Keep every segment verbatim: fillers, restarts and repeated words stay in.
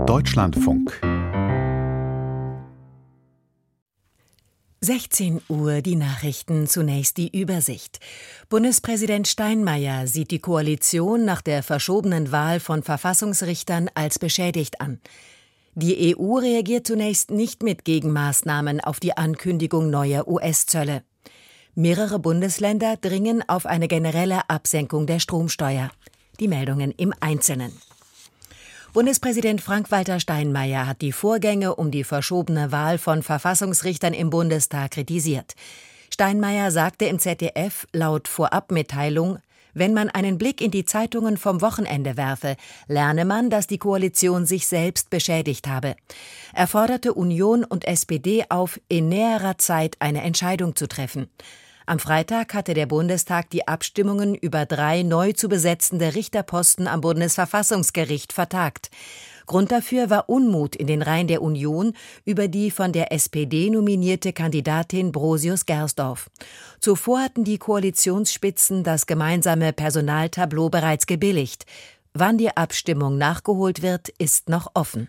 Deutschlandfunk. sechzehn Uhr, die Nachrichten, zunächst die Übersicht. Bundespräsident Steinmeier sieht die Koalition nach der verschobenen Wahl von Verfassungsrichtern als beschädigt an. Die E U reagiert zunächst nicht mit Gegenmaßnahmen auf die Ankündigung neuer U S-Zölle. Mehrere Bundesländer dringen auf eine generelle Absenkung der Stromsteuer. Die Meldungen im Einzelnen. Bundespräsident Frank-Walter Steinmeier hat die Vorgänge um die verschobene Wahl von Verfassungsrichtern im Bundestag kritisiert. Steinmeier sagte im Z D F laut Vorabmitteilung, wenn man einen Blick in die Zeitungen vom Wochenende werfe, lerne man, dass die Koalition sich selbst beschädigt habe. Er forderte Union und S P D auf, in näherer Zeit eine Entscheidung zu treffen. Am Freitag hatte der Bundestag die Abstimmungen über drei neu zu besetzende Richterposten am Bundesverfassungsgericht vertagt. Grund dafür war Unmut in den Reihen der Union über die von der S P D nominierte Kandidatin Brosius-Gersdorf. Zuvor hatten die Koalitionsspitzen das gemeinsame Personaltableau bereits gebilligt. Wann die Abstimmung nachgeholt wird, ist noch offen.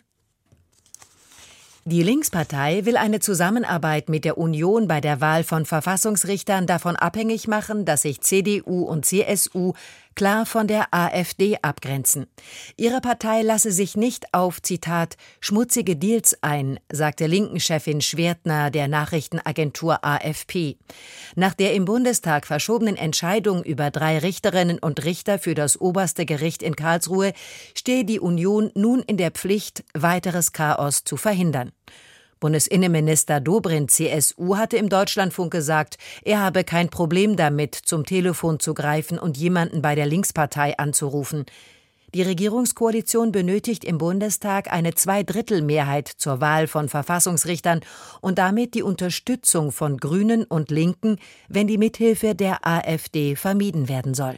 Die Linkspartei will eine Zusammenarbeit mit der Union bei der Wahl von Verfassungsrichtern davon abhängig machen, dass sich C D U und C S U klar von der AfD abgrenzen. Ihre Partei lasse sich nicht auf, Zitat, schmutzige Deals ein, sagte Linken-Chefin Schwertner der Nachrichtenagentur A F P. Nach der im Bundestag verschobenen Entscheidung über drei Richterinnen und Richter für das oberste Gericht in Karlsruhe stehe die Union nun in der Pflicht, weiteres Chaos zu verhindern. Bundesinnenminister Dobrindt, C S U, hatte im Deutschlandfunk gesagt, er habe kein Problem damit, zum Telefon zu greifen und jemanden bei der Linkspartei anzurufen. Die Regierungskoalition benötigt im Bundestag eine Zweidrittelmehrheit zur Wahl von Verfassungsrichtern und damit die Unterstützung von Grünen und Linken, wenn die Mithilfe der AfD vermieden werden soll.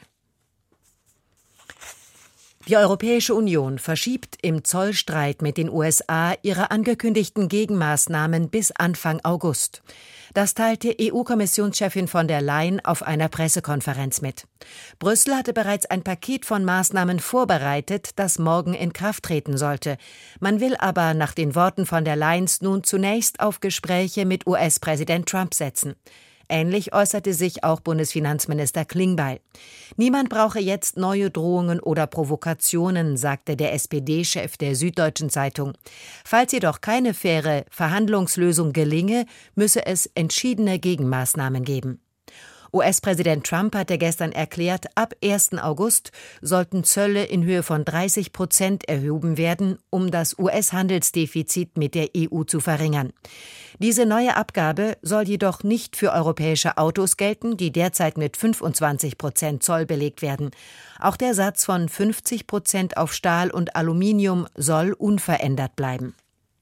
Die Europäische Union verschiebt im Zollstreit mit den U S A ihre angekündigten Gegenmaßnahmen bis Anfang August. Das teilte E U-Kommissionschefin von der Leyen auf einer Pressekonferenz mit. Brüssel hatte bereits ein Paket von Maßnahmen vorbereitet, das morgen in Kraft treten sollte. Man will aber nach den Worten von der Leyen nun zunächst auf Gespräche mit U S-Präsident Trump setzen. Ähnlich äußerte sich auch Bundesfinanzminister Klingbeil. Niemand brauche jetzt neue Drohungen oder Provokationen, sagte der S P D-Chef der Süddeutschen Zeitung. Falls jedoch keine faire Verhandlungslösung gelinge, müsse es entschiedene Gegenmaßnahmen geben. U S-Präsident Trump hatte gestern erklärt, ab ersten August sollten Zölle in Höhe von dreißig Prozent erhoben werden, um das U S-Handelsdefizit mit der E U zu verringern. Diese neue Abgabe soll jedoch nicht für europäische Autos gelten, die derzeit mit fünfundzwanzig Prozent Zoll belegt werden. Auch der Satz von fünfzig Prozent auf Stahl und Aluminium soll unverändert bleiben.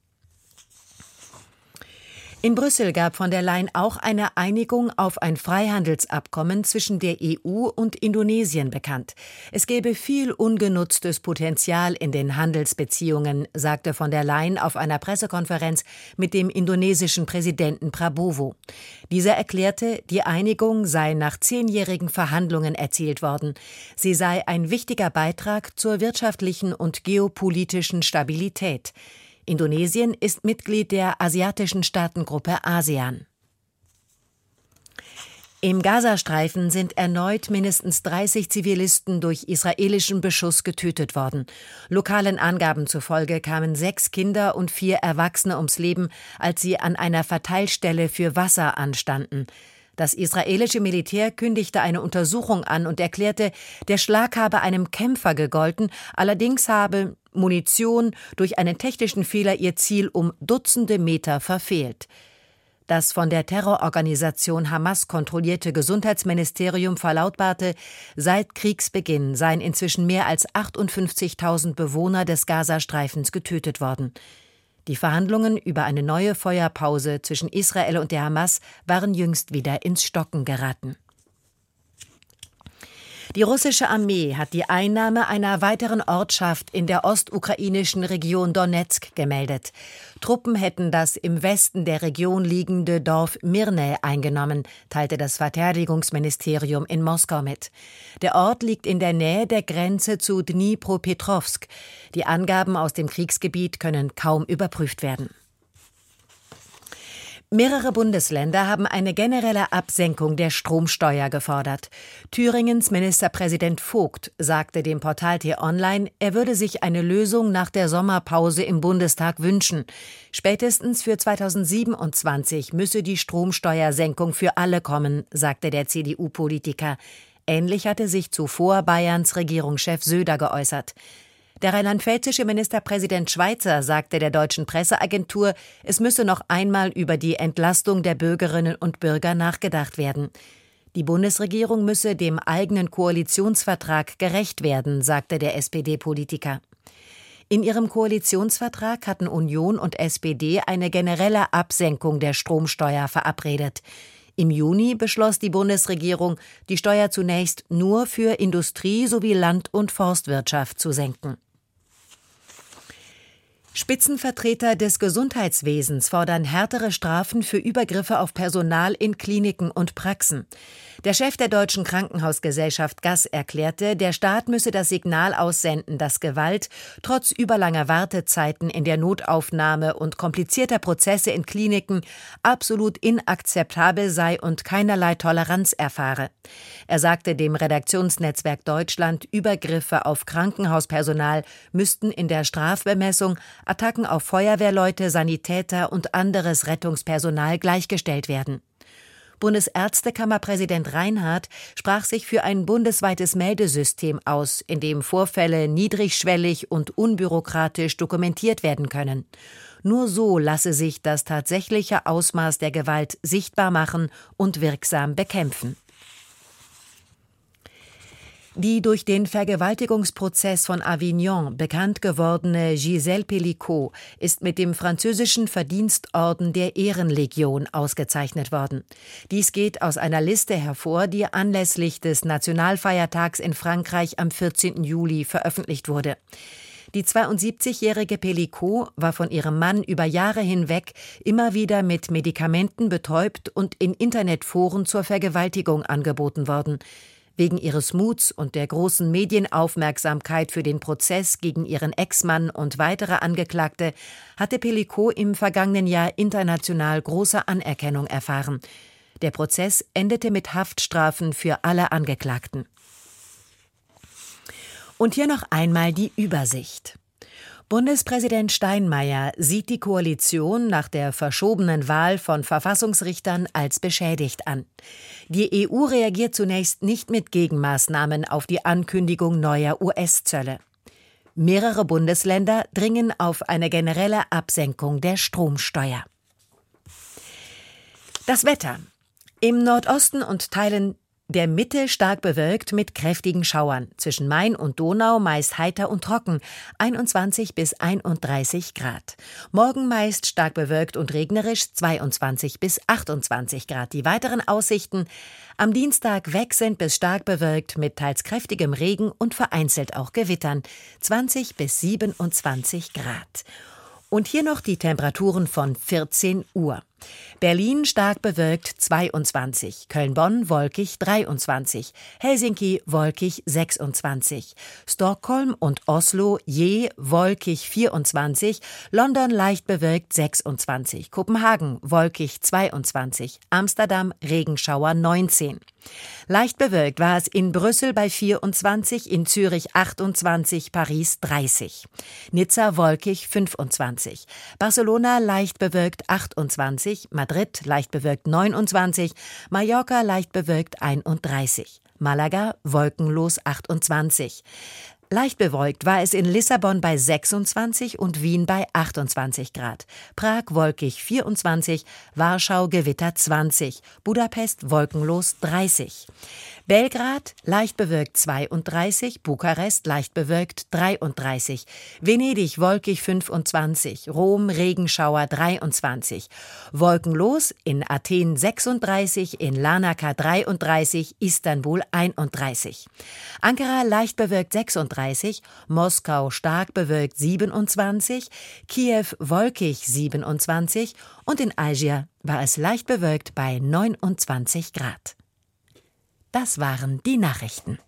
In Brüssel gab von der Leyen auch eine Einigung auf ein Freihandelsabkommen zwischen der E U und Indonesien bekannt. Es gäbe viel ungenutztes Potenzial in den Handelsbeziehungen, sagte von der Leyen auf einer Pressekonferenz mit dem indonesischen Präsidenten Prabowo. Dieser erklärte, die Einigung sei nach zehnjährigen Verhandlungen erzielt worden. Sie sei ein wichtiger Beitrag zur wirtschaftlichen und geopolitischen Stabilität. Indonesien ist Mitglied der asiatischen Staatengruppe ASEAN. Im Gazastreifen sind erneut mindestens dreißig Zivilisten durch israelischen Beschuss getötet worden. Lokalen Angaben zufolge kamen sechs Kinder und vier Erwachsene ums Leben, als sie an einer Verteilstelle für Wasser anstanden. Das israelische Militär kündigte eine Untersuchung an und erklärte, der Schlag habe einem Kämpfer gegolten, allerdings habe Munition durch einen technischen Fehler ihr Ziel um Dutzende Meter verfehlt. Das von der Terrororganisation Hamas kontrollierte Gesundheitsministerium verlautbarte, seit Kriegsbeginn seien inzwischen mehr als achtundfünfzigtausend Bewohner des Gazastreifens getötet worden. Die Verhandlungen über eine neue Feuerpause zwischen Israel und der Hamas waren jüngst wieder ins Stocken geraten. Die russische Armee hat die Einnahme einer weiteren Ortschaft in der ostukrainischen Region Donezk gemeldet. Truppen hätten das im Westen der Region liegende Dorf Mirne eingenommen, teilte das Verteidigungsministerium in Moskau mit. Der Ort liegt in der Nähe der Grenze zu Dnipropetrovsk. Die Angaben aus dem Kriegsgebiet können kaum überprüft werden. Mehrere Bundesländer haben eine generelle Absenkung der Stromsteuer gefordert. Thüringens Ministerpräsident Vogt sagte dem Portal T-Online, er würde sich eine Lösung nach der Sommerpause im Bundestag wünschen. Spätestens für zweitausendsiebenundzwanzig müsse die Stromsteuersenkung für alle kommen, sagte der C D U-Politiker. Ähnlich hatte sich zuvor Bayerns Regierungschef Söder geäußert. Der rheinland-pfälzische Ministerpräsident Schweizer sagte der deutschen Presseagentur, es müsse noch einmal über die Entlastung der Bürgerinnen und Bürger nachgedacht werden. Die Bundesregierung müsse dem eigenen Koalitionsvertrag gerecht werden, sagte der S P D-Politiker. In ihrem Koalitionsvertrag hatten Union und S P D eine generelle Absenkung der Stromsteuer verabredet. Im Juni beschloss die Bundesregierung, die Steuer zunächst nur für Industrie sowie Land- und Forstwirtschaft zu senken. Spitzenvertreter des Gesundheitswesens fordern härtere Strafen für Übergriffe auf Personal in Kliniken und Praxen. Der Chef der Deutschen Krankenhausgesellschaft G A S erklärte, der Staat müsse das Signal aussenden, dass Gewalt trotz überlanger Wartezeiten in der Notaufnahme und komplizierter Prozesse in Kliniken absolut inakzeptabel sei und keinerlei Toleranz erfahre. Er sagte dem Redaktionsnetzwerk Deutschland, Übergriffe auf Krankenhauspersonal müssten in der Strafbemessung Attacken auf Feuerwehrleute, Sanitäter und anderes Rettungspersonal gleichgestellt werden. Bundesärztekammerpräsident Reinhardt sprach sich für ein bundesweites Meldesystem aus, in dem Vorfälle niedrigschwellig und unbürokratisch dokumentiert werden können. Nur so lasse sich das tatsächliche Ausmaß der Gewalt sichtbar machen und wirksam bekämpfen. Die durch den Vergewaltigungsprozess von Avignon bekannt gewordene Gisèle Pelicot ist mit dem französischen Verdienstorden der Ehrenlegion ausgezeichnet worden. Dies geht aus einer Liste hervor, die anlässlich des Nationalfeiertags in Frankreich am vierzehnten Juli veröffentlicht wurde. Die zweiundsiebzigjährige Pelicot war von ihrem Mann über Jahre hinweg immer wieder mit Medikamenten betäubt und in Internetforen zur Vergewaltigung angeboten worden. Wegen ihres Muts und der großen Medienaufmerksamkeit für den Prozess gegen ihren Ex-Mann und weitere Angeklagte hatte Pelicot im vergangenen Jahr international große Anerkennung erfahren. Der Prozess endete mit Haftstrafen für alle Angeklagten. Und hier noch einmal die Übersicht. Bundespräsident Steinmeier sieht die Koalition nach der verschobenen Wahl von Verfassungsrichtern als beschädigt an. Die E U reagiert zunächst nicht mit Gegenmaßnahmen auf die Ankündigung neuer U S-Zölle. Mehrere Bundesländer dringen auf eine generelle Absenkung der Stromsteuer. Das Wetter. Im Nordosten und Teilen der Mitte stark bewölkt mit kräftigen Schauern. Zwischen Main und Donau meist heiter und trocken, einundzwanzig bis einunddreißig Grad. Morgen meist stark bewölkt und regnerisch, zweiundzwanzig bis achtundzwanzig Grad. Die weiteren Aussichten: am Dienstag wechselnd bis stark bewölkt mit teils kräftigem Regen und vereinzelt auch Gewittern, zwanzig bis siebenundzwanzig Grad. Und hier noch die Temperaturen von vierzehn Uhr. Berlin stark bewölkt zweiundzwanzig, Köln-Bonn wolkig dreiundzwanzig, Helsinki wolkig sechsundzwanzig, Stockholm und Oslo je wolkig vierundzwanzig, London leicht bewölkt sechsundzwanzig, Kopenhagen wolkig zweiundzwanzig, Amsterdam Regenschauer neunzehn. Leicht bewölkt war es in Brüssel bei vierundzwanzig, in Zürich achtundzwanzig, Paris dreißig, Nizza wolkig fünfundzwanzig, Barcelona leicht bewölkt achtundzwanzig, Madrid leicht bewölkt neunundzwanzig, Mallorca leicht bewölkt einunddreißig, Malaga wolkenlos achtundzwanzig. Leicht bewölkt war es in Lissabon bei sechsundzwanzig und Wien bei achtundzwanzig Grad. Prag wolkig vierundzwanzig, Warschau Gewitter zwanzig, Budapest wolkenlos dreißig. Belgrad leicht bewölkt zweiunddreißig, Bukarest leicht bewölkt dreiunddreißig, Venedig wolkig fünfundzwanzig, Rom Regenschauer dreiundzwanzig, wolkenlos in Athen sechsunddreißig, in Larnaca dreiunddreißig, Istanbul einunddreißig, Ankara leicht bewölkt sechsunddreißig, Moskau stark bewölkt siebenundzwanzig, Kiew wolkig siebenundzwanzig und in Algier war es leicht bewölkt bei neunundzwanzig Grad. Das waren die Nachrichten.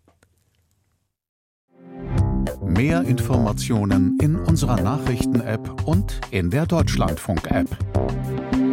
Mehr Informationen in unserer Nachrichten-App und in der Deutschlandfunk-App.